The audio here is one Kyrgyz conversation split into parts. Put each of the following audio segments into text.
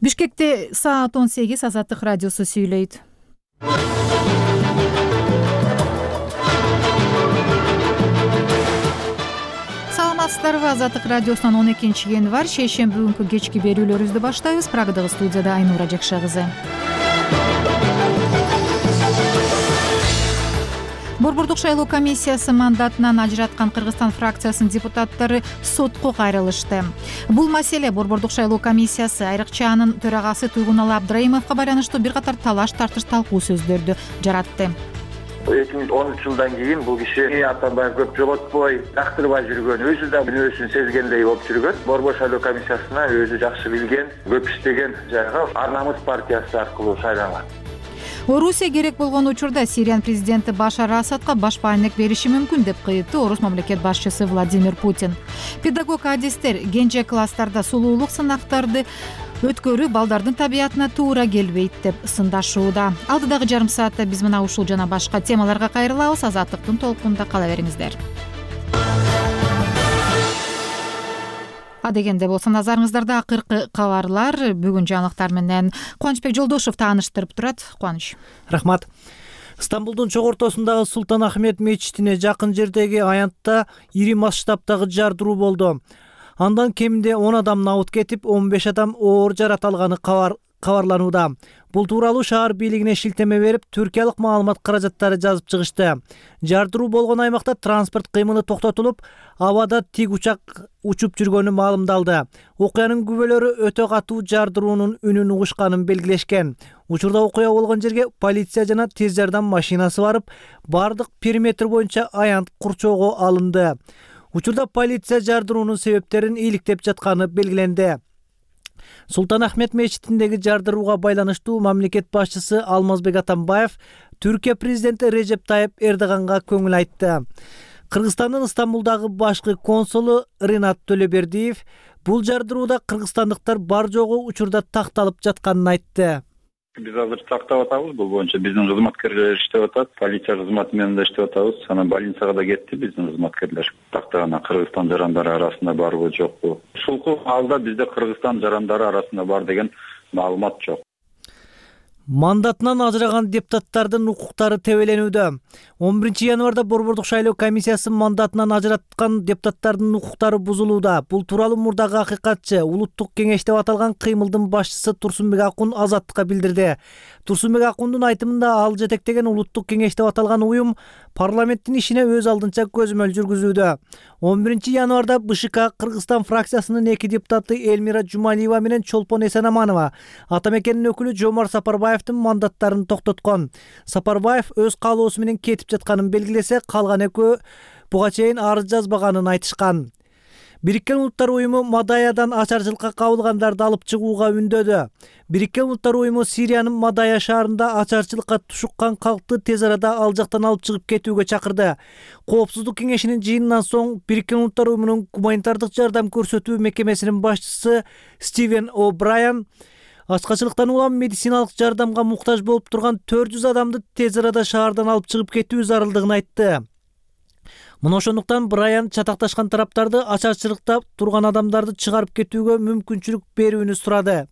Бишкекте саат 18 Азаттык радиосу сүйлөйт. Саламатсыздарбы? Азаттык радиосунан 12 январь шейшемби күнкү кечки берүүлөрүбүздү баштайбыз. Прагадагы студияда Айнура Жакша кызы. Борбордук шайлоо комиссиясы мандатынан ажыраткан Кыргызстан фракциясынын депутаттары сотко кайрылышты. Бул маселе Борбордук шайлоо комиссиясы айрыкчанын төрагасы Туйгуналы Абдрайымовго байланыштуу бир катар талаш-тартыш талкуу сөздөрдү жаратты. 2013 жылдан кийин бул киши Атамбаев көп жоготпой, жактырбай жүргөн, өзү да мүнөзүн сезгендей болуп жүргөн. Борбор шайлоо комиссиясына өзү жакшы билген, көп иштеген жайга Ар намыс партиясы аркылуу шайланган. Орусия керек болгон учурда Сириянын президенти Башар Асадка баш баанек бериши мүмкүн деп кыйытты Орус мамлекет башчысы Владимир Путин. Педагог адистер кенже класстарда сулуулук сынактарды өткөрүү балдардын табиятына туура келбейт деп сындашууда. Алдыдагы жарым саатта биз мына ушул жана башка темаларга кайрылабыз. Азаттыктын толкунунда кала бериңиздер. Дегенде болсо назарыңыздарда акыркы кабарлар. Бүгүн жаңылыктар менен Кубанычбек Жолдошов тааныштырып турат. Кубаныч. Рахмат. Стамбулдун чок ортосундагы Султан Ахмет мечитине жакын жердеги аянтта ири масштабтагы жардыруу болду. Андан кеминде 10 адам набыт кетип, 15 адам оор жарат алганы кабарланууда. Бул тууралуу шаар бийлигине шилтеме берип, түркиялык маалымат каражаттары жазып чыгышты. Жардыруу болгон аймакта транспорт кыймылы токтотулуп, абада тик учак учуп жүргөнү маалымдалды. Окуянын күбөлөрү өтө катуу жардыруунун үнүн угушканын белгилешкен. Учурда окуя болгон жерге полиция жана тез жардам машинасы барып, бардык периметр боюнча аянт курчоого алынды. Учурда полиция жардыруунун себептерин иликтеп жатканы белгиленди. Султан Ахмет мечитиндеги жардырууга байланыштуу мамлекет башчысы Алмазбек Атамбаев Түркия президенти Режеп Тайып Эрдоганга көңүл айтты. Кыргызстандын Стамбулдагы башкы консулу Ринат Төлөбердиев бул жардырууда кыргызстандыктар бар жогу учурда такталып жатканын айтты. Биз азыр тактап атабыз, бул боюнча биздин кызматкерлер иштеп атат, полиция кызматы менен да иштеп атабыз. Анан больницага да кетти биздин кызматкерлер. Тактаган Кыргызстан жарандары арасында барбы жокпу? Ушул алда бизде Кыргызстан жарандары арасында бар деген маалымат жок. Мандатынан ажыраган депутаттардын укуктары тебеленүүдө. 11 январда Борбордук шайлоо комиссиясы мандатынан ажыраткан депутаттардын укуктары бузулууда. Бул тууралуу мурдагы акыйкатчы Улуттук кеңеш деп аталган кыймылдын башчысы Турсунбек Акун Азаттыкка билдирди. Турсунбек Акундун айтымында ал жетектеген Улуттук кеңеш деп аталган уюм парламенттин ишине өз алдынча көзөмөл жүргүзүүдө. 11 январда БШК Кыргызстан фракциясынын 2 депутаты Элмира Жумалиева менен Чолпон Эсенаманова атамекенин өкүлү Жомар Сапарбаевдин мандаттарын токтоткон. Сапарбаев өз каалоосу менен кетип жатканын белгилесе, калган экөө буга чейин арыз жазбаганын айтышкан. Бириккен Улуттар уюму Мадаядан ачарчылыкка кабылгандарды алып чыгууга үндөдү. Бириккен Улуттар уюму Сириянын Мадая шаарында ачарчылыкка тушуккан калкты тез арада ал жактан алып чыгып кетүүгө чакырды. Коопсуздук кеңешинин жыйынынан соң Бириккен Улуттар уюмунун гуманитардык жардам көрсөтүү мекемесинин башчысы Стивен О'Брайен ачкачылыктан улам медициналык жардамга муктаж болуп турган 400 адамды тез арада шаардан алып чыгып кетүү зарылдыгын айтты. Мына ошондуктан Брайан чатакташкан тараптарды ачарчылыкта турган адамдарды чыгарып кетүүгө мүмкүнчүлүк берүүнү сурады.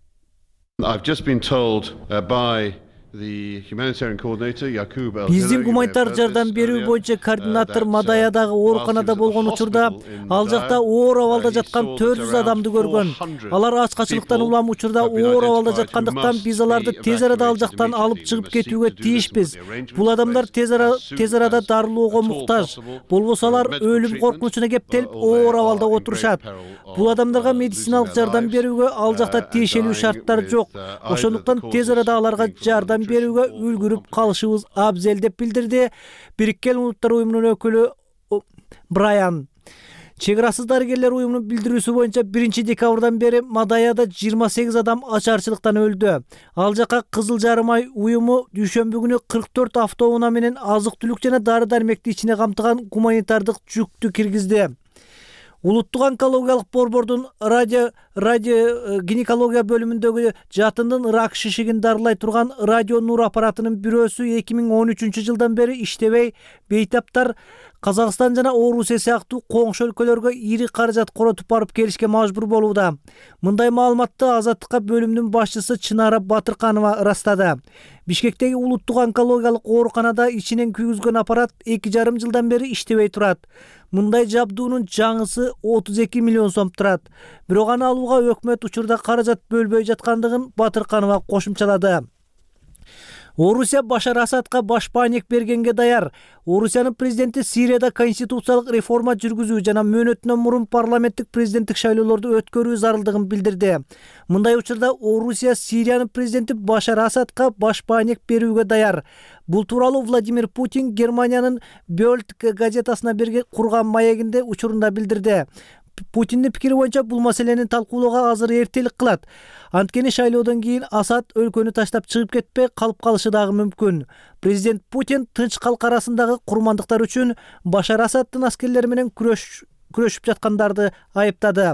Биздин гуманитар жардам берүү боюнча координатор Мадаядагы ооруканада болгон учурда ал жакта оор абалда жаткан 400 адамды көргөн. Алар ачкачылыктан улам учурда оор абалда жаткандыктан биз аларды тез арада ал жактан алып чыгып кетүүгө тийишпиз. Бул адамдар тез арада дарылоого муктаж. Болбосо алар өлүм коркунучуна кептелип оор абалда отурушат. Бул адамдарга медициналык жардам берүүгө ал жакта тиешелүү шарттар жок. Ошондуктан тез арада аларга жардам берүүгө үлгүрүп калышыбыз абзел деп билдирди Бириккен Улуттар уюмунун өкүлү Брайан. Чек арасыз дарыгерлер уюмунун билдирүүсү боюнча 1 декабрдан бери Мадаяда 28 адам ачарчылыктан өлдү. Ал жака Кызыл Жарым ай уюму дүйшөмбү күнү 44 автоунаа менен азык-түлүк жана дары-дармекти ичине камтыган гуманитардык жүктү киргизди. Улуттук онкологиялык борбордун радио гинекология бөлүмүндөгү жатындын рак шишигин дарылай турган радио нур аппаратынын бирөөсү 2013 жылдан бери иштебей, бейтаптар Казакстан жана Орусия сыяктуу коңшу өлкөлөргө ири каражат коротуп барып келишке мажбур болууда. Мындай маалыматты Азаттыкка бөлүмдүн башчысы Чынара Батырканова ырастады. Бишкектеги улуттук онкологиялык ооруканада ичинен күйгүзгөн аппарат 2,5 жылдан бери иштебей турат. Мындай жабдуунун жаңысы 32 миллион сом турат. Бирок аны алууга өкмөт учурда каражат бөлбөй жаткандыгын Батырканова кошумчалады. Орусия Башар Асадка баш паанек бергенге даяр. Орусиянын президенти Сирияда конституциялык реформа жүргүзүү жана мөөнөтүнөн мурун парламенттик президенттик шайлоолорду өткөрүү зарылдыгын билдирди. Мындай учурда Орусия Сириянын президенти Башар Асадка баш паанек берүүгө даяр. Бул тууралуу Владимир Путин Германиянын Bild газетасына курган маегинде учурунда билдирди. Путиндин пикири боюнча бул маселени талкуулоого азыр эртелик кылат. Анткени шайлоодон кийин Асад өлкөнү таштап чыгып кетпей калып калышы дагы мүмкүн. Президент Путин Тынч калк арасындагы курмандыктар үчүн Башар Асаддын аскерлери менен күрөшүп жаткандарды айыптады.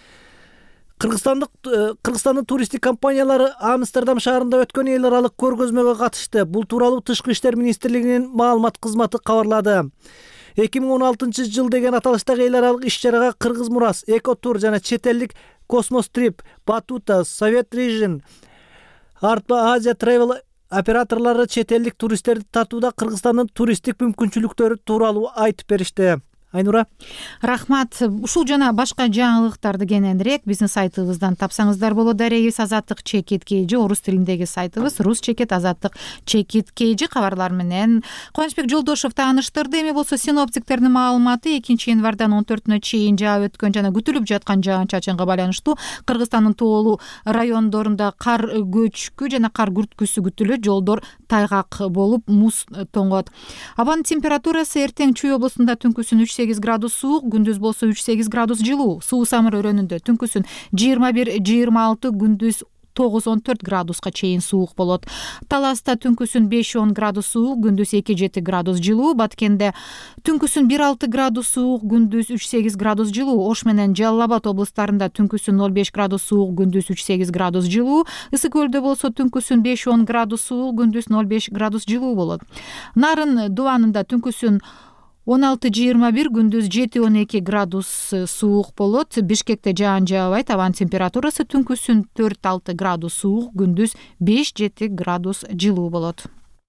Кыргызстандын туристтик компаниялары Амстердам шаарында өткөн эл аралык көргөзмөгө катышты. Бул тууралуу Тышкы иштер министрлигинин маалымат кызматы кабарлады. 2016 жыл деген аталыштагы эл аралык иш-чарага Кыргыз Мурас, Экотур жана чет элдик Космос Трип, Батута, Совет Режин, Артба Азия Travel операторлору чет элдик туристтерди тартууда Кыргызстандын туристтик мүмкүнчүлүктөрү тууралуу айтып беришти. Айнура. Рахмат. Ушул жана башка жаңылыктарды кененирээк биздин сайтыбыздан тапсаңыздар болот. Дарегибиз Азаттык /KG орус тилиндеги сайтыбыз рус / Азаттык /KG кабарлар менен. Кубанычбек Жолдошев тааныштырды. Эми болсо синоптиктердин маалыматы 2 январдан 14-нө чейин жаап өткөн жана күтүлүп жаткан жаан-чачынга байланыштуу Кыргызстандын тоолуу райондорунда кар көчкү жана кар күрткүсү күтүлөт. Жолдор тайгак болуп муз тоңот. Абанын температурасы эртең Чүй облусунда түнкүсүн 3-8 градус суук, күндүз болсо 3-8 градус жылуу. Суу Самыр өрөөнүндө түнкүсүн 21-26, күндүз 9-14 градуска чейин суук болот. Таласта түнкүсүн 5-10 градус суук, күндүз 2-7 градус жылуу. Баткенде түнкүсүн 1-6 градус суук, күндүз 3-8 градус жылуу. Ош менен Жалал Абад облустарында түнкүсүн 0-5 градус суук, күндүз 3-8 градус жылуу. Ысык көлдө болсо түнкүсүн 5-10 градус суук, күндүз 0-5 градус жылуу болот. Нарын Дубанында түнкүсүн 16-21, күндүз 7-12 градус суук болот. Бишкекте жаан жаабайт. Абанын температурасы түнкүсүн 4-6 градус суук, күндүз 5-7 градус жылуу болот.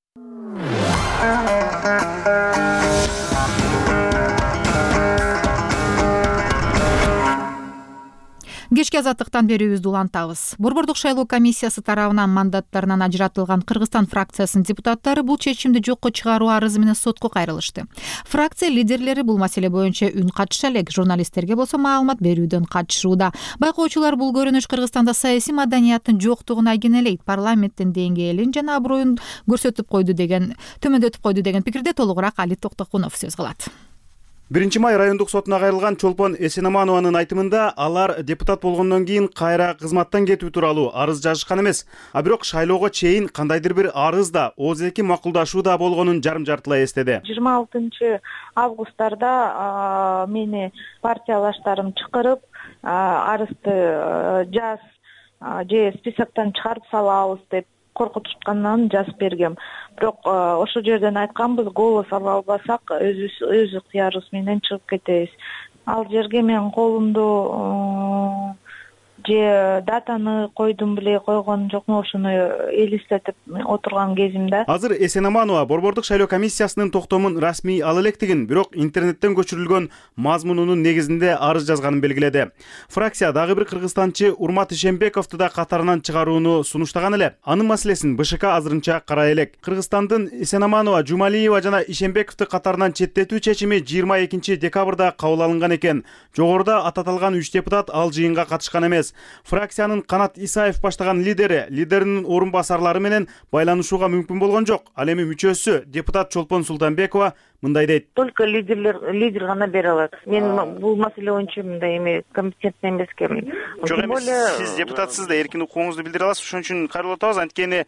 Кечки Азаттыктан берүүбүздү улантабыз. Борбордук шайлоо комиссиясы тарабынан мандаттарынан ажыратылган Кыргызстан фракциясынын депутаттары бул чечимди жокко чыгаруу арызы менен сотко кайрылышты. Фракция лидерлери бул маселе боюнча үн катыша элек, журналисттерге болсо маалымат берүүдөн качышууда. Байкоочулар бул көрүнүш Кыргызстанда саясий маданияттын жоктугуна кенелейт, парламенттин деңгээлин жана аброюн төмөндөтүп койду деген пикирде. Толугураак Али Токтокунов сөз кылат. 1 май райондук сотуна кайрылган Чолпон Эсенаманованын айтымында алар депутат болгондон кийин кайра кызматтан кетүү тууралуу арыз жазышкан эмес. А бирок шайлоого чейин кандайдыр бир арыз да, ооз-эки макулдашуу да болгонун жарым-жартылай эстеди. 26 августарда мени партиялаштарым чакырып, арызды жаз же списоктон чыгарып салабыз деп коркутушкандан жазып бергем. Бирок ошол жерден айтканбыз, голос ала албасак өз ыктыярыбыз менен чыгып кетебиз. Ал жерге мен колумду же датаны койдум беле, койгон жокму, ошону элестетип отурган кезимде. Азыр Эсенаманова борбордук шайлоо комиссиясынын токтомун расмий ала электигин, бирок интернеттен көчүрүлгөн мазмунунун негизинде арыз жазганын белгиледи. Фракция дагы бир кыргызстанчы Урмат Ишембековду да катарынан чыгарууну сунуштаган эле. Анын маселесин БШК азырынча карай элек. Кыргызстандын Эсенаманова, Жумалиева жана Ишембековду катарынан четтетүү чечими 22 декабрда кабыл алынган экен. Жогоруда ататалган 3 депутат ал жыйынга катышкан эмес. Фракциянын Канат Исаев баштаган лидеринин орун басарлары менен байланышууга мүмкүн болгон жок. Ал эми мүчөсү депутат Чолпон Султанбекова мындай дейт. Только лидер гана бере алат. Мен бул маселе боюнча мындай эми компетентный эмесмин. Жок эмес, сиз депутатсыз да эркин укугуңузду билдире аласыз. Ошон үчүн кайрылып атабыз. Анткени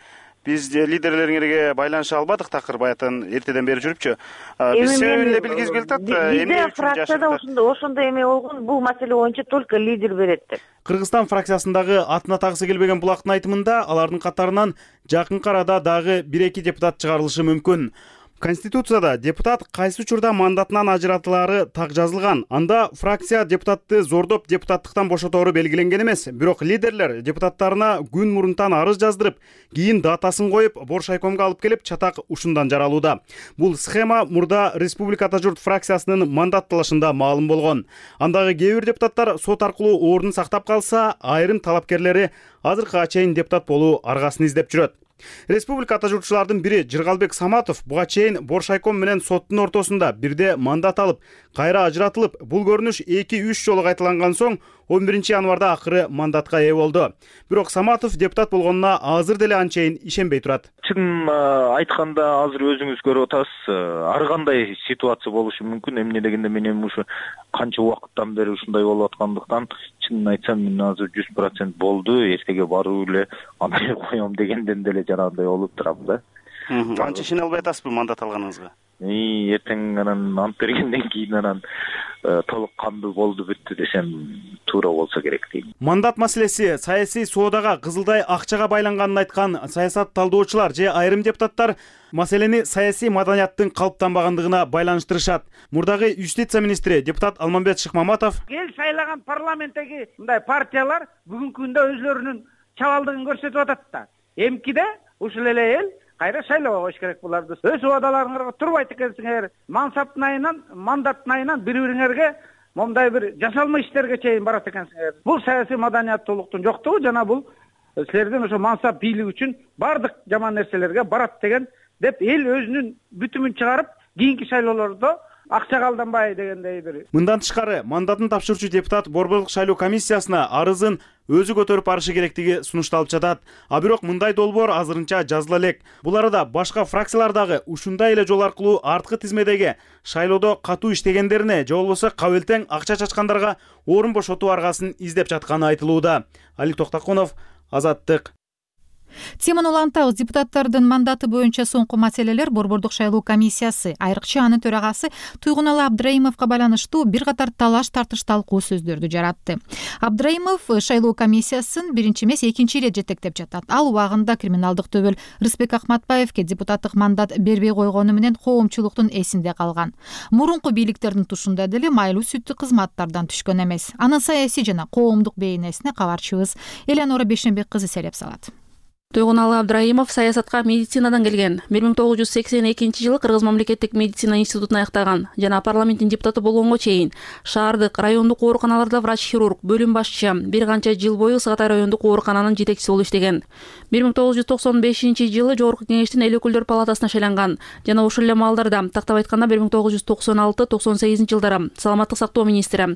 Биз лидерлериңерге байланыша албадык, такыр баягы эртеден бери жүрүпчү. Биз себебин эле билгибиз келип атат. Бизде фракцияда ошондой эме болгон, бул маселе боюнча только лидер берет деп. Кыргызстан фракциясындагы атына тагысы келбеген булактын айтымында, алардын катарынан жакынкы арада дагы 1-2 депутат чыгарылышы мүмкүн. Конституцияда депутат кайсы учурда мандатынан ажыратылары так жазылган. Анда фракция депутатты зордоп депутаттыктан бошотору белгиленген эмес. Бирок лидерлер депутаттарына күн мурунтан арыз жаздырып, кийин датасын коюп, Боршайкомго алып келип, чатак ушундан жаралууда. Бул схема мурда Республиката журт фракциясынын мандат талашында маалым болгон. Андагы кээ бир депутаттар сот аркылуу ордун сактап калса, айрым талапкерлери азыркыга чейин депутат болуу аргасын издеп жүрөт. Республика атажуртчулардын бири Жыргалбек Саматов буга чейин Боршайком менен соттун ортосунда бирде мандат алып, кайра ажыратылып, бул көрүнүш 2-3 жолу кайталанган соң 11 январда акыры мандатка ээ болду. Бирок Саматов депутат болгонуна азыр деле анчейин ишенбей турат. Чын айтканда азыр өзүңүз көрүп атасыз, ар кандай ситуация болушу мүмкүн. Эмне дегенде мен эми ушу канча убакыттан бери ушундай болуп аткандыктан, чынын айтсам мен азыр 100% болду, эртеге барып эле андай коем дегенден деле жанагындай болуп турам да. Анча ишене албай атасызбы мандат алганыңызга? Эртең анан ант бергенден кийин анан толук кандуу болду бүттү десем туура болсо керек дейм. Мандат маселеси саясий соодага кызылдай акчага байланганын айткан саясат талдоочулар же айрым депутаттар маселени саясий маданияттын калыптанбагандыгына байланыштырышат. Мурдагы юстиция министри депутат Алмамбет Шыкмаматов эл шайлаган парламенттеги мындай партиялар бүгүнкү күндө өзлөрүнүн чабалдыгын көрсөтүп атат да. Эмкиде ушул эле эл кайра шайлоо коюш керек буларды. Өз убадаларыңарга турбайт экенсиңер, мансаптын айынан, мандаттын айынан бири-бириңерге момдай бир жасалма иштерге чейин барат экенсиңер. Бул саясий маданияттуулуктун жоктугу жана бул силердин ошо мансап бийлик үчүн бардык жаман нерселерге барат деген деп эл өзүнүн бүтүмүн чыгарып, кийинки шайлоолордо акчага алданбай дегендей бир. Мындан тышкары мандатын тапшырчу депутат Борбордук шайлоо комиссиясына арызын өзү көтөрүп барышы керектиги сунушталып жатат. А бирок мындай долбоор азырынча жазыла элек. Бул арада башка фракциялардагы ушундай эле жол аркылуу арткы тизмедеги шайлоодо катуу иштегендерине же болбосо кабылтең акча чачкандарга орун бошотуу аргасын издеп жатканы айтылууда. Алик Токтокунов, Азаттык. Теманы улантабыз. Депутаттардын мандаты боюнча соңку маселелер Борбордук шайлоо комиссиясы, айрыкча анын төрагасы Туйгуналы Абдрайымовго байланыштуу бир катар талаш тартыш талкуу сөздөрдү жаратты. Абдрайымов шайлоо комиссиясын биринчи эмес экинчи ирет жетектеп жатат. Ал убагында криминалдык төбөл Рыспек Акматбаевке депутаттык мандат бербей койгону менен коомчулуктун эсинде калган. Мурунку бийликтердин тушунда деле майлуу сүттүү кызматтардан түшкөн эмес. Анын саясий жана коомдук бейнесине кабарчыбыз Элеонора Бешенбек кызы сереп салат. Туйгуналы Абдрайымов саясатка медицинадан келген. 1982-жылы Кыргыз мамлекеттик медицина институтун аяктаган жана парламенттин депутаты болгонго чейин шаардык, райондук ооруканаларда врач-хирург, бөлүм башчы, бир канча жыл бою Сыгытай райондук оорукананын жетекчиси болуп иштеген. 1995-жылы Жогорку Кеңештин эл өкүлдөр палатасына шайланган жана ушул эле маалдарда, тактап айтканда 1996-98 жылдары саламаттык сактоо министри,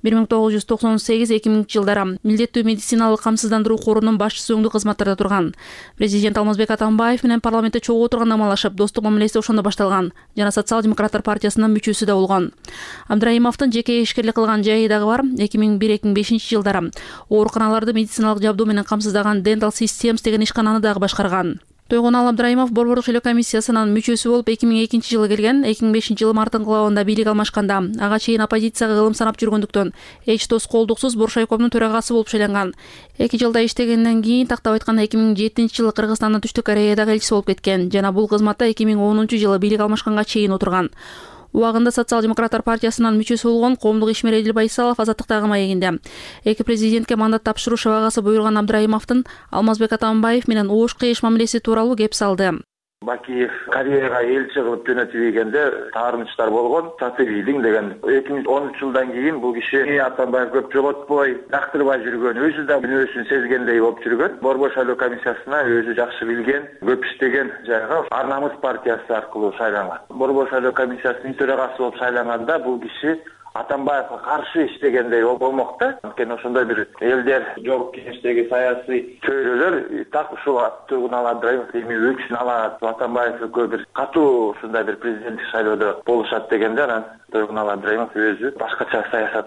1998-2000 жылдары милдеттүү медициналык камсыздандыруу корунун башчысы өңдүү кызматтарда турган. Президент Алмазбек Атамбаев менен парламентте чогуу отурганда амалашып, достук мамилеси ошондо башталган жана социал-демократтар партиясынын мүчөсү да болгон. Абдрайымовдун жеке ишкерлик кылган жайы дагы бар. 2001-2005 жылдары ооруканаларды медициналык жабдуу менен камсыздаган Dental Systems деген ишкананы дагы башкарган. Туйгуналы Абдрайымов Борбордук шайлоо комиссиясынын мүчөсү болуп 2002 жылы келген. 2005 жылы марттын кылабында бийлик алмашканда ага чейин оппозицияга кылым санап жүргөндүктөн эч тоскоолдуксуз Боршайкомдун төрагасы болуп шайланган. 2 жылда иштегенден кийин тактап айтканда 2007 жылы Кыргызстандын Түштүк Кореядагы элчиси болуп кеткен жана бул кызматта 2010 жылы бийлик алмашканга чейин отурган. Убагында социал-демократтар партиясынын мүчөсү болгон коомдук ишмер Эдил Байсалов азаттыктагы маегинде. Эки президентке мандат тапшыруу шабагасы буйрулган Абдрайымовдун Алмазбек Атамбаев менен оош кыйыш мамилеси тууралуу кеп салды. Бакиев Кореяга элчи кылып жөнөтүлгөндө таарынычтар болгон, Татыбийдин деген 2013 жылдан кийин бул киши Атамбаев көп жоготпой, жактырбай жүргөн, өзү да күнөөсүн сезгендей болуп жүргөн. Борбор шайлоо комиссиясына өзү жакшы билген, көп иштеген жайга Ар намыс партиясы аркылуу шайланган. Борбор шайлоо комиссиясынын төрагасы болуп шайланганда бул киши Атамбаевга каршы иштегендей болмок да. Анткени ошондой бир элдер Жогорку Кеңештеги саясий чөйрөлөр так ушул Туйгуналы Абдрайымов эми өксүн алат, Атамбаев экөө бир катуу ушундай бир президенттик шайлоодо болушат дегенде анан Туйгуналы Абдрайымов өзү башкача саясатка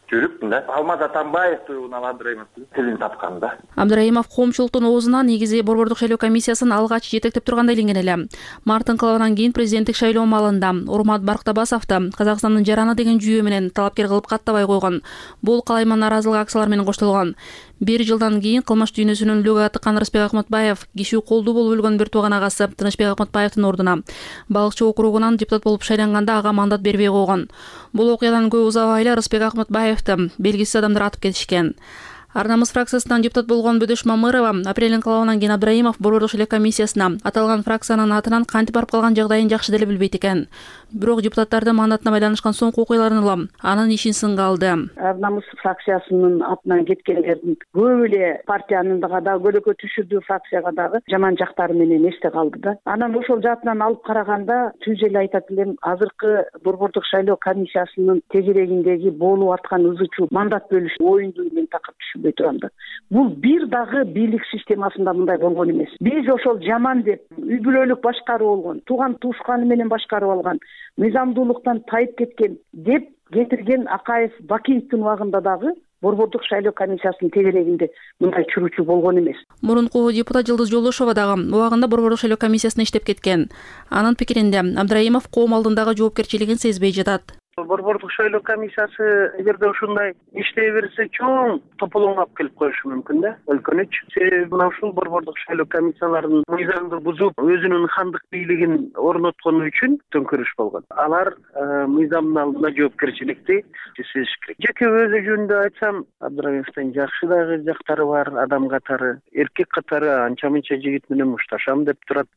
жүрүп мындай Алмаз Атамбаевди унал Абдраимовдун тилин тапкан да. Абдраимов коомчулуктун оозуна негизи борбордук шайлоо комиссиясын алгач жетектеп тургандай иленген эле. Март инкылабынан кийин президенттик шайлоо маалында Урмат Барктабасовду Казакстандын жараны деген жүйө менен талапкер кылып каттабай койгон. Бул калайма нааразылык акциялар менен коштолгон. 1 жылдан кийин кылмыш дүйнөсүнүн лөгө атыккан Рысбек Акматбаев киши колдуу болуп өлгөн бир тууган агасы Тынычбек Акматбаевдин ордуна Балыкчы округунан депутат болуп шайланганда ага мандат бербей койгон. Бул окуядан көп узабай эле Рысбек Акматбаевди белгисиз адамдар атып кетишкен. Арнамыз фракциясынан депутат болгон Бөдөш Мамырова апрель инкылабынан кийин Абдраимов борбордук шайлоо комиссиясына аталган фракциянын атынан кантип барып калган жагдайын жакшы деле билбейт экен. Бирок депутаттардын мандатына байланышкан соңку окуяларын улам анын ишин сынга алды. Арнамыз фракциясынын атынан кеткендердин көп эле партияныңга да көлөкө түшүрдүү фракцияга дагы жаман жактары менен эсте калды да. Анан ошол жаатынан алып караганда түз эле айтат элем, азыркы борбордук шайлоо комиссиясынын тегерегиндеги болуп аткан ызычуу мандат бөлүш оюнду мен такыр түшүнбөй турам да. Бул бир дагы бийлик системасында мындай болгон эмес. Биз ошол жаман деп үй бүлөлүк башкаруу болгон, тууган туушканы менен башкарып алган, мыйзамдуулуктан тайып кеткен деп кетирген Акаев Бакиевдин убагында дагы борбордук шайлоо комиссиясынын тегерегинде мындай чуручу болгон эмес. Мурунку депутат Жылдыз Жолдошова дагы убагында борбордук шайлоо комиссиясында иштеп кеткен. Анын пикиринде Абдраимов коом алдындагы жоопкерчилигин сезбей жатат. Борбордук шайлоо комиссиясы эгерде ушундай иштей берсе чоң тополоң алып келип коюшу мүмкүн да, өлкөнүч. Себеби мына ушул борбордук шайлоо комиссияларынын мыйзамды бузуп, өзүнүн хандык бийлигин орноткону үчүн төңкөрүш болгон. Алар мыйзамдын алдында жоопкерчиликти сезиш керек. Жеке өзү жөнүндө айтсам, Абдраимовдун жакшы дагы жактары бар, адам катары, эркек катары анча-мынча жигит менен мушташам деп турат.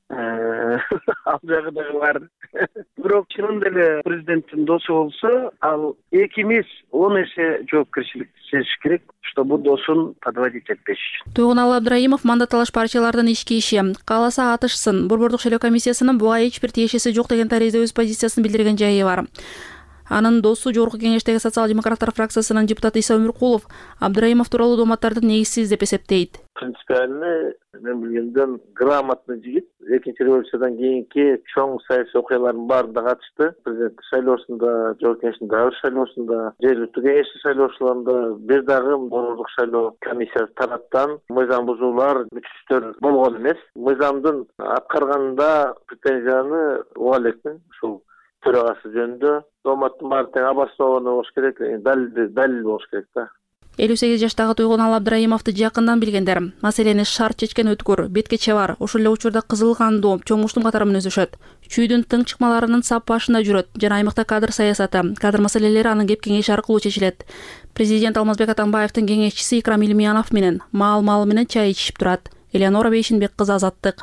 Ал жагы дагы бар. Бирок чынында эле президенттин досу болсо, ал 2 эмес 10 эсе жоопкерчиликти сезиш керек, чтобы досун подводить этпеш үчүн. Туйгуналы Абдраимов мандат алыш партиялардын ички иши, кааласа атышсын, борбордук шайлоо комиссиясынын буга эч бир тиешеси жок деген таризде өз позициясын билдирген жайы бар. Анын досу жогорку кеңештеги социал-демократтар фракциясынын депутаты Иса Өмүркулов Абдраимов тууралуу дооматтарды негизсиз деп эсептейт. Принципиально мен билгенден грамотный жигит. Экинчи революциядан кийинки чоң саясий окуялардын баарында катышты. Президенттик шайлоосунда, жогорку кеңештин дагы шайлоосунда, жергиликтүү кеңештин шайлоочуларында бир дагы борбордук шайлоо комиссиясы тараптан мыйзам бузуулар, мүчүстөр болгон эмес. Мыйзамдын аткарганында претензияны уга элекмин. Ушул төрагасы жөнүндө дооматтын баары тең обоснованный болуш керек, далил болуш керек да. 58 жаштагы Туйгуналы Абдраимовду жакындан билгендер маселени шарт чечкен өткөр, бетке чабар, ошол эле учурда кызыл кандуу, чоң муштум катары менен өзүшөт. Чүйдүн тың чыкмаларынын сап башында жүрөт жана аймакта кадр саясаты, кадр маселелери анын кеп кеңеши аркылуу чечилет. Президент Алмазбек Атамбаевдин кеңешчиси Икрам Илмиянов менен маал менен чай ичишип турат. Элеонора Бейшинбек кызы Азаттык.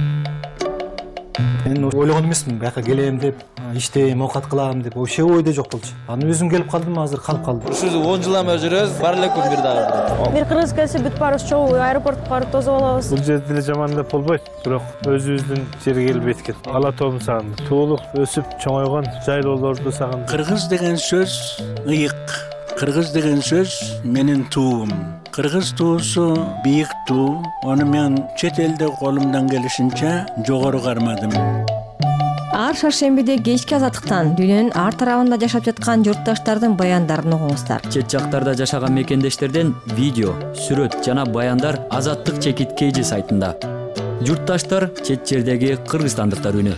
Мен ойлогон эмесмин, бияка келем деп, иштейм, оокат кылам деп, вообще ойдо жок болчу. Аны өзүм келип калдым, азыр калып калдым. Ушу 10 жылдан бери жүрөбүз, бар эле күн бир дагы. Бир кыргыз келсе бүт баарыбыз чогуу аэропортко барып тосуп алабыз. Бул жерде деле жаман деп болбойт, бирок өзүбүздүн жерге келип эткет. Ала тоом сагындым. Туулук өсүп чоңойгон жайлоолорду сагындым. Кыргыз деген сөз ыйык. Кыргыз деген сөз менин туум. Кыргыз туусу бийик туу. Аны мен чет элде колумдан келишинче жогору кармадым. Ар шаршембиде кечки азаттыктан дүйнөнүн ар тарабында жашап жаткан журтташтардын баяндарын угуңуздар. Чет жактарда жашаган мекендештерден видео, сүрөт жана баяндар Азаттык чекит KG сайтында. Журтташтар чет жердеги кыргызстандыктар үнү.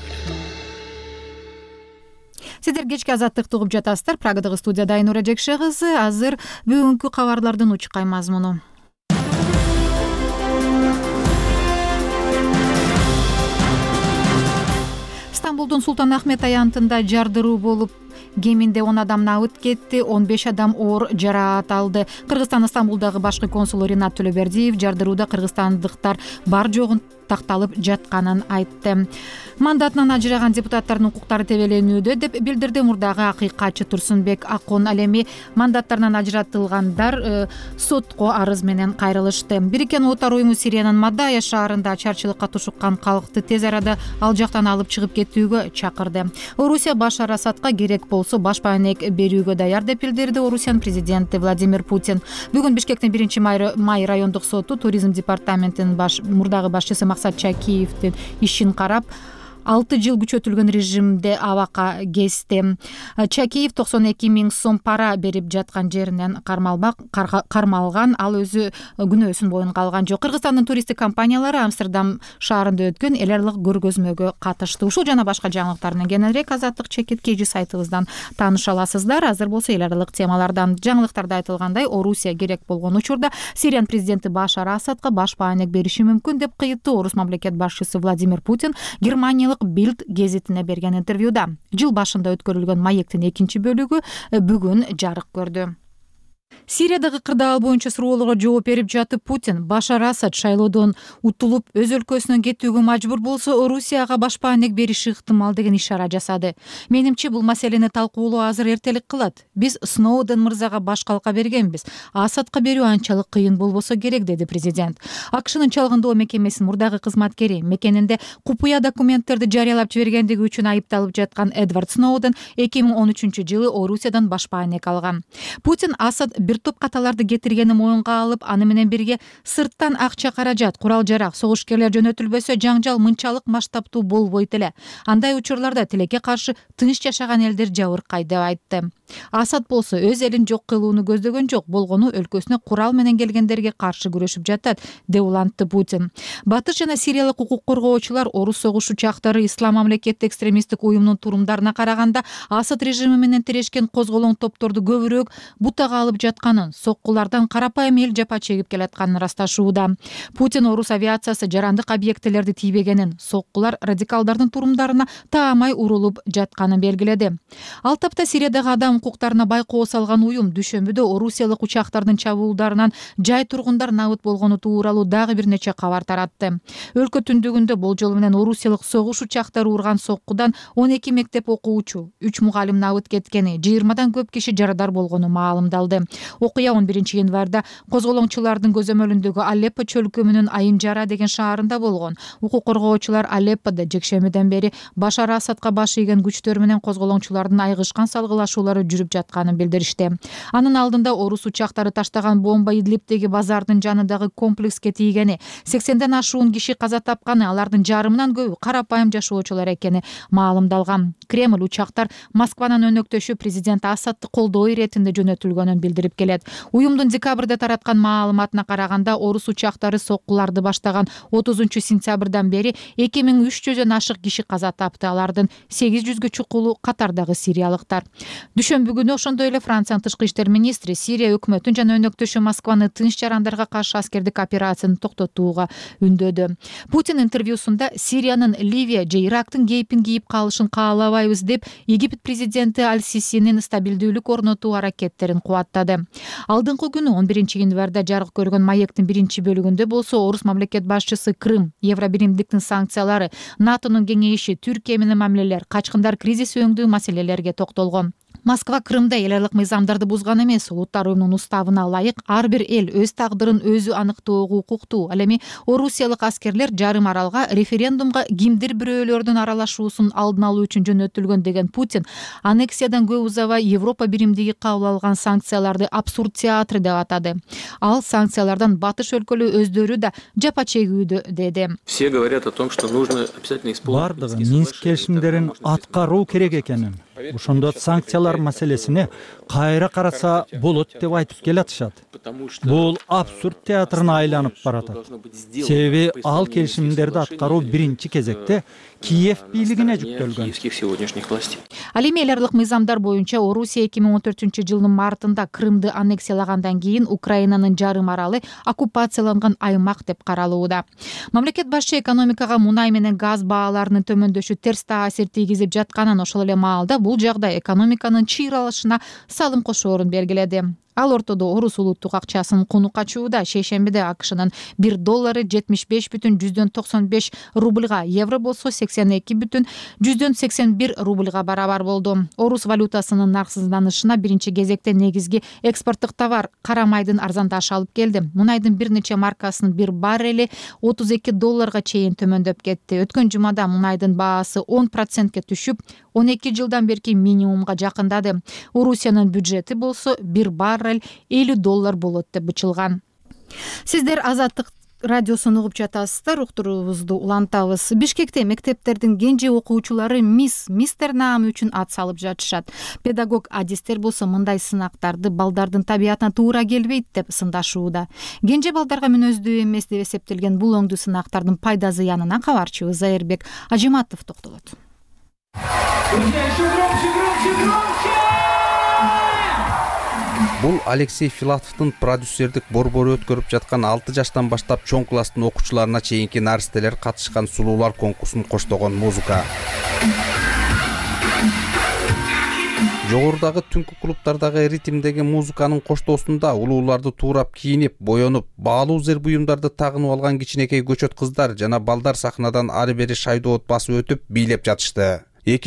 Сиздер кечки Азаттыкты угуп жатасыздар. Прагадагы студияда Айнура Жекше кызы. Азыр бүгүнкү кабарлардын учкай мазмуну. Стамбулдун Султан Ахмет аянтында жардыруу болуп, кеминде 10 адам абыт кетти, 15 адам оор жараат алды. Кыргызстандын Стамбулдагы башкы консулу Ринат Төлөбердиев жардырууда кыргызстандыктар бар жогун такталып жатканын айтты. Мандатынан ажыраган депутаттардын укуктары тебеленүүдө деп билдирди мурдагы акыйкатчы Турсунбек Акон. Ал эми мандаттарынан ажыратылгандар сотко арыз менен кайрылышты. Бириккен Улуттар уюму Сириянын Мадая шаарында ачарчылыкка тушуккан калкты тез арада ал жактан алып чыгып кетүүгө чакырды. Орусия Башар Асадка керек болсо баш пайнек берүүгө даяр деп билдирди Орусиянын президенти Владимир Путин. Бүгүн Бишкектин 1-май райондук соту туризм департаментинин мурдагы башчысы Максат Чакиевдин ишин карап, 6 жыл күчөтүлгөн режимде абакка кести. Чакиев 92 000 сом пара берип жаткан жеринен кармалган, ал өзү күнөөсүн боюнга алган жок. Кыргызстандын туристтик компаниялары Амстердам шаарында өткөн эл аралык көргөзмөгө катышты. Ушул жана башка жаңылыктар менен кененирээк Азаттык чекит KG сайтыбыздан тааныша аласыздар. Азыр болсо эл аралык темалардан жаңылыктарда айтылгандай, Орусия керек болгон учурда Сириянын президенти Башар Асадка баш баанек бериши мүмкүн деп кыйытты Орус мамлекет башчысы Владимир Путин Германиялык Bild гезитине берген интервьюда. Жыл башында өткөрүлгөн маектин экинчи бөлүгү бүгүн жарык көрдү. Сириядагы кырдаал боюнча суроолорго жооп берип жатып Путин Башар Асад шайлоодон утулуп өз өлкөсүнөн кетүүгө мажбур болсо Орусияга баш баанек бериши ыктымал деген ишара жасады. Менимче бул маселени талкуулоо азыр эртелик кылат. Биз Сноуден мырзага баш калка бергенбиз. Асадка берүү анчалык кыйын болбосо керек, деди президент. АКШнын чалгындоо мекемесинин мурдагы кызматкери мекенинде купуя документтерди жарыялап жибергендиги үчүн айыпталып жаткан Эдвард Сноуден 2013-жылы Орусиядан баш баанек алган. Путин Асад бир топ каталарды кетиргени моюнга алып, аны менен бирге сырттан акча, каражат, курал-жарак, согушкерлер жөнөтүлбөсө жаңжал мынчалык масштабтуу болбойт эле. Андай учурларда тилекке каршы тынч жашаган элдер жабыркайт деп айтты. Асад болсо өз элин жок кылууну көздөгөн жок, болгону өлкөсүнө курал менен келгендерге каршы күрөшүп жатат, деп улантты Путин. Батыш жана сириялык укук коргоочулар Орус согуш учактары Ислам мамлекеттик экстремисттик уюмунун турумдарына караганда Асад режими менен тирешкен козголоң топторду көбүрөөк бутага алып жатканын, соккулардан карапайым эл жапа чегип келатканын ырасташууда. Путин Орус авиациясы жарандык объектилерди тийбегенин, соккулар радикалдардын турумдарына таамай урулуп жатканын белгиледи. Ал тапта Сириядагы адам укуктарына байкоо салган уюм дүйшөмбүдө Орусиялык учактардын чабуулдарынан жай тургундар набыт болгону тууралуу дагы бир нече кабар таратты. Өлкө түндүгүндө болжол менен Орусиялык согуш учактары урган соккудан 12 мектеп окуучу, 3 мугалим набыт кеткени, 20дан көп киши жарадар болгону маалымдалды. Окуя 11-январда козголоңчулардын көзөмөлүндөгү Алеппо чөлкөмүнүн Айын-Жара деген шаарында болгон. Укук коргоочулар Алеппода жекшемиден бери Башар Асадка баш ийген күчтөр менен козголоңчулардын айгышкан салгылашуулары жүрүп жатканын билдиришти. Анын алдында Орус учактары таштаган бомба Идлибдеги базардын жанындагы комплекске тийгени, 80ден ашуун киши каза тапканы, алардын жарымынан көбү карапайым жашоочулар экени маалымдалган. Кремль учактар Москванын өнөктөшү президент Асадты колдоо иретинде жөнөтүлгөнүн билдирип келет. Уюмдун декабрда тараткан маалыматына караганда Орус учактары соккуларды баштаган 30-сентябрдан бери 2300дөн ашык киши каза тапты. Алардын 800гө чукулу катардагы сириялыктар. Дүйшөмбү күнү ошондой эле Франциянын тышкы иштер министри Сирия өкмөтүн жана өнөктөшү Москваны тынч жарандарга каршы аскердик операцияны токтотууга үндөдү. Путин интервьюсунда Сириянын Ливия же Ирактын кейпин кийип калышын каалабайбыз деп Египет президенти Аль-Сисинин стабилдүүлүк орнотуу аракеттерин кубаттады. Алдыңкы күнү 11-январда жарык көргөн маектин биринчи бөлүгүндө болсо Орус мамлекет башчысы Крым, Евробиримдиктин санкциялары, НАТОнун кеңейиши, Түркия менен мамилелер, качкындар кризиси өңдүү маселелерге токтолгон. Москва Крымда эл аралык мыйзамдарды бузган эмес, улуттар уюмунун уставына ылайык ар бир эл өз тагдырын өзү аныктоого укуктуу. Ал эми орусиялык аскерлер жарым аралга референдумга кимдир бирөөлөрдүн аралашуусун алдын алуу үчүн жөнөтүлгөн деген Путин аннексиядан көп узабай Европа биримдиги кабыл алган санкцияларды абсурд театры деп атады. Ал санкциялардан батыш өлкөлүү өздөрү да жапа чегүүдө, деди. Все говорят о том, что нужно обязательно исполнить. Бардыгы Минск келишимдерин аткаруу керек экенин, ошондо санкциялар маселесине кайра караса болот деп айтып келатышат. Бул абсурд театрына айланып баратат. Себеби ал келишимдерди аткаруу биринчи кезекте Киев бийлигине жүктөлгөн. Ал эми эл аралык мыйзамдар боюнча Орусия 2014-жылдын мартында Крымды аннексиялагандан кийин Украинанын жарым аралы оккупацияланган аймак деп каралууда. Мамлекет башчы экономикага мунай менен газ бааларынын төмөндөшү терс таасир тийгизип жатканын, ошол эле маалда бул жагдай экономиканын чыйралышына салым кошоорун белгиледи. Ал ортодо Орус улуттук акчасынын куну качууда. Шейшембиде АКШнын $1 75,95 рубльга, евро болсо 82,81 рубльга барабар болду. Орус валютасынын нарксызданышына биринчи кезекте негизги экспорттук товар кара майдын арзандашы алып келди. Мунайдын бир нече маркасынын бир баррели $32 чейин төмөндөп кетти. Өткөн жумада мунайдын баасы 10%ке түшүп, 12 жылдан берки минимумга жакындады. Орусиянын бюджети болсо бир баррель $50 болот деп бычылган. Сиздер Азаттык радиосун угуп жатасыздар, уктуруубузду улантабыз. Бишкекте мектептердин кенже окуучулары мистер наамы үчүн ат салып жатышат. Педагог адистер болсо мындай сынактарды балдардын табиятына туура келбейт деп сындашууда. Кенже балдарга мүнөздүү эмес деп эсептелген бул оңдуу сынактардын пайда зыянына кабарчыбыз Зайырбек Ажиматов токтолот. Бул Алексей Филатовдун продюсердик борбору өткөрүп жаткан 6 жаштан баштап чоң класстын окуучуларына чейинки наристелер катышкан сулуулар конкурсун коштогон музыка. Жогорудагы түнкү клубтардагы ритмдеги музыканын коштоосунда улууларды туурап кийинип, боенуп, баалуу зер буюмдарды тагынып алган кичинекей көчөт кыздар жана балдар сахнадан ары бери шайдоот басып өтүп бийлеп жатышты.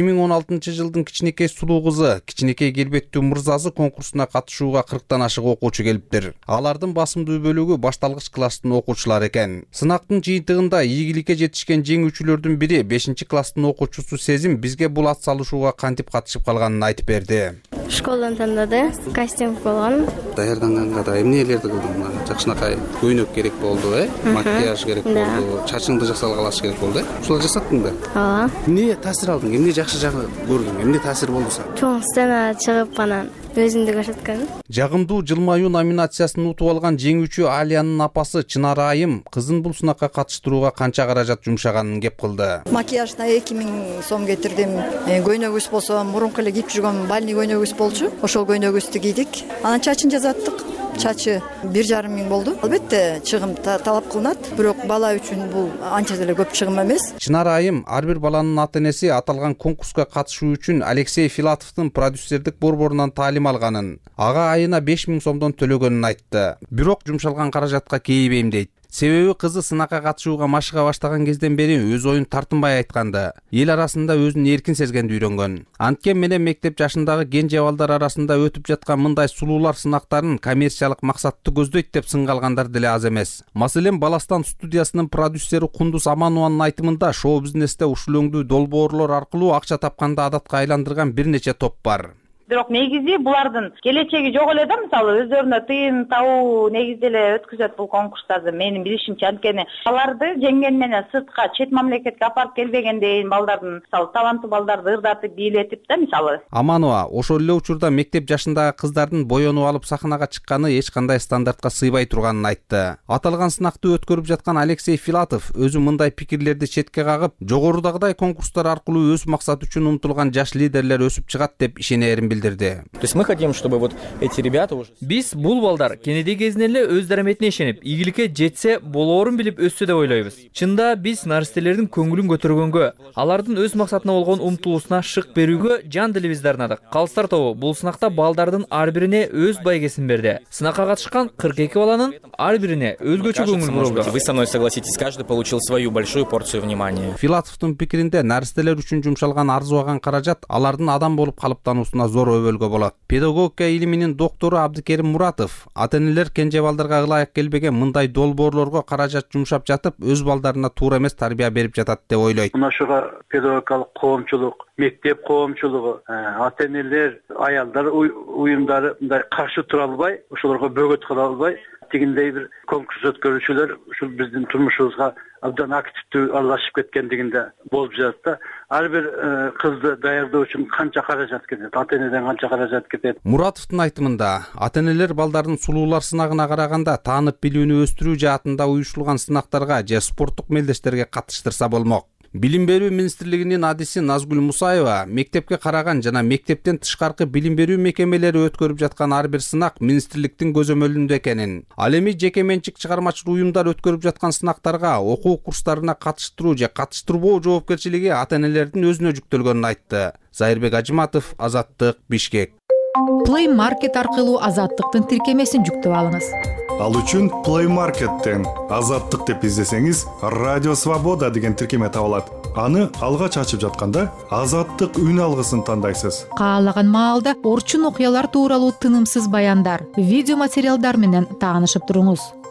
2016 жылдын кичинекей сулуу кызы, кичинекей келбеттүү мырзасы конкурсуна катышууга 40тан ашык окуучу келиптир. Алардын басымдуу бөлүгү башталгыч класстын окуучулары экен. Сынактын жыйынтыгында ийгиликке жетишкен жеңүүчүлөрдүн бири 5-класстын окуучусу Сезим бизге бул ат салышууга кантип катышып калганын айтып берди. Школадан тандады, костюм болгон. Даярданганга да эмнелерди кылдың? Жакшынакай көйнөк керек болду, макияж керек болду, чачыңды жасалгалаш керек болду. Ушуларды жасаттың да? Ооба. Эмне таасир алдың? Эмне жакшы жагы көрдүң? Эмне таасир болду сага? Чоң сценага чыгып анан өзүмдү көрсөткөн. Жагымдуу жылмаюу номинациясын утуп алган жеңүүчү Алиянын апасы Чынар Айым кызын бул сынакка катыштырууга канча каражат жумшаганын кеп кылды. Макияжына 2000 сом кетирдим. Көйнөгүбүз болсо мурунку эле кийип жүргөн бальный көйнөгүбүз болчу. Ошол көйнөгүбүздү кийдик. Анан чачын жасаттык. Чачы 1,5 миң болду. Албетте чыгым талап кылынат, бирок бала үчүн бул анча деле көп чыгым эмес. Чынар Айым ар бир баланын ата-энеси аталган конкурска катышуу үчүн Алексей Филатовдун продюсердик борборунан таалим алганын, ага айына 5 миң сомдон төлөгөнүн айтты. Бирок жумшалган каражатка кейибейм дейт. Себеби кызы сынакка катышууга машыга баштаган кезден бери өз оюн тартынбай айтканды. Эл арасында өзүн эркин сезгенди үйрөнгөн. Анткен менен мектеп жашындагы кенже балдар арасында өтүп жаткан мындай сулуулар сынактарын коммерциялык максатты көздөйт деп сынга алгандар деле аз эмес. Маселен, Баластан студиясынын продюсери Кундуз Аманованын айтымында шоу-бизнесте ушул өңдүү долбоорлор аркылуу акча тапканды адатка айландырган бир нече топ бар. Бирок негизи булардын келечеги жок эле да, мисалы өздөрүнө тыйын табуу негизде эле өткөзөт бул конкурстарды. Менин билишимче, анткени аларды жеңген менен сыртка чет мамлекетке апарып келбегендейин балдардын, мисалы таланттуу балдарды ырдатып бийлетип да, мисалы. Аманова ошол эле учурда мектеп жашындагы кыздардын боенуп алып сахнага чыкканы эч кандай стандартка сыйбай турганын айтты. Аталган сынакты өткөрүп жаткан Алексей Филатов өзү мындай пикирлерди четке кагып, жогорудагыдай конкурстар аркылуу өз максат үчүн умтулган жаш лидерлер өсүп чыгат деп ишенерин билдирди. То есть мы хотим, чтобы вот эти ребята уже... Биз бул балдар кенеди кезинен эле өз дараметине ишенип, ийгиликке жетсе, болоорун билип өссө деп ойлойбуз. Чында биз наристелердин көңүлүн көтөргөнгө, алардын өз максатына болгон умтулуусуна шык берүүгө жан дилибизди арнадык. Калыстар тобу бул сынакта балдардын ар бирине өз байгесин берди. Сынакка катышкан 42 баланын ар бирине өзгөчө көңүл бурулду. Вы со мной согласитесь, каждый получил свою большую порцию внимания. Филатовдун пикиринде наристелер үчүн жумшалган арзубаган каражат алардын адам болуп калыптануусуна зор өбөлгө болот. Педагогика илиминин доктору Абдыкерим Муратов ата-энелер кенже балдарга ылайык келбеген мындай долбоорлорго каражат жумшап жатып, өз балдарына туура эмес тарбия берип жатат деп ойлойт. Мына ушуга педагогикалык коомчулук, мектеп коомчулугу, ата-энелер, аялдар уюмдары мындай каршы тура албай, ошолорго бөгөт кыла албай, тигиндей бир конкурс өткөрүүчүлөр ушул биздин турмушубузга абдан активдүү аралашып кеткендигинде болуп жатат да. Ар бир кызды даярдоо үчүн канча каражат кетет, ата-энеден канча каражат кетет. Муратовдун айтымында, ата-энелер балдардын сулуулар сынагына караганда таанып билүүнү өстүрүү жаатында уюштурулган сынактарга же спорттук мелдештерге катыштырса болмок. Билим берүү министрлигинин адиси Назгүл Мусаева мектепке караган жана мектептен тышкаркы билим берүү мекемелери өткөрүп жаткан ар бир сынак министрликтин көзөмөлүндө экенин, ал эми жеке менчик чыгармачыл уюмдар өткөрүп жаткан сынактарга окуу курстарына катыштыруу же катыштырбоо жоопкерчилиги ата-энелердин өзүнө жүктөлгөнүн айтты. Зайырбек Ажиматов, Азаттык, Бишкек. Play Market аркылуу Азаттыктын тиркемесин жүктөп алыңыз. Ал үчүн Play Market'тен Азаттык деп издесеңиз, Радио Свобода деген тиркеме табылат. Аны алгач ачып жатканда Азаттык үн алгысын тандайсыз. Каалаган маалда орчун окуялар тууралуу тынымсыз баяндар, видео материалдар менен таанышып туруңуз.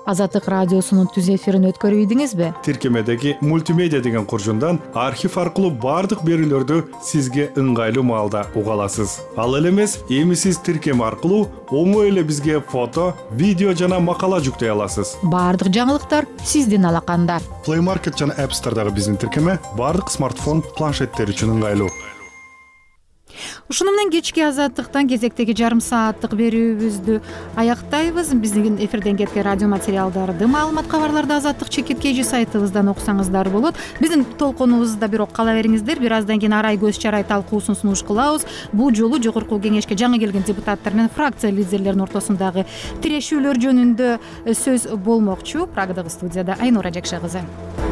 Азаттык радиосунун түз эфирин өткөрүп ийдиңизби? Тиркемедеги мультимедиа деген куржундан архив аркылуу бардык берүүлөрдү сизге ыңгайлуу маалда уга аласыз. Ал эле эмес, эми сиз тиркеме аркылуу оңой эле бизге фото, видео жана макала жүктөй аласыз. Бардык жаңылыктар сиздин алаканда. Play Market жана App Store'дагы биздин тиркеме бардык смартфон, планшеттер үчүн ыңгайлуу. Ушуну менен кечки азаттыктан кезектеги жарым сааттык берүүбүздү аяктайбыз. Биздин эфирден кеткен радио материалдарды, маалымат кабарларды азаттык чекиткейжи сайтыбыздан окусаңыздар болот. Биздин толкунубузда бирок кала бериңиздер. Бир аздан кийин арай көз чарай талкуусун сунуш кылабыз. Бул жолу жогорку кеңешке жаңы келген депутаттар менен фракция лидерлеринин ортосундагы тирешүүлөр жөнүндө сөз болмокчу. Прагадагы студияда Айнура Жакша кызы.